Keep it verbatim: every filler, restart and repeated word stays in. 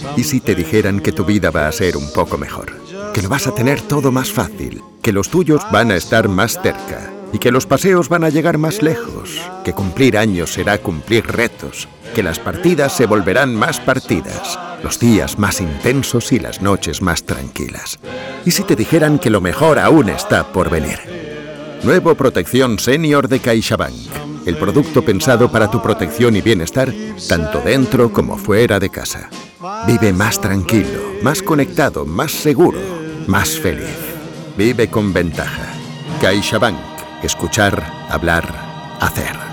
¿Y si te dijeran que tu vida va a ser un poco mejor? Que lo vas a tener todo más fácil, que los tuyos van a estar más cerca y que los paseos van a llegar más lejos, que cumplir años será cumplir retos, que las partidas se volverán más partidas, los días más intensos y las noches más tranquilas. ¿Y si te dijeran que lo mejor aún está por venir? Nuevo Protección Senior de CaixaBank. El producto pensado para tu protección y bienestar, tanto dentro como fuera de casa. Vive más tranquilo, más conectado, más seguro, más feliz. Vive con ventaja. CaixaBank. Escuchar, hablar, hacer.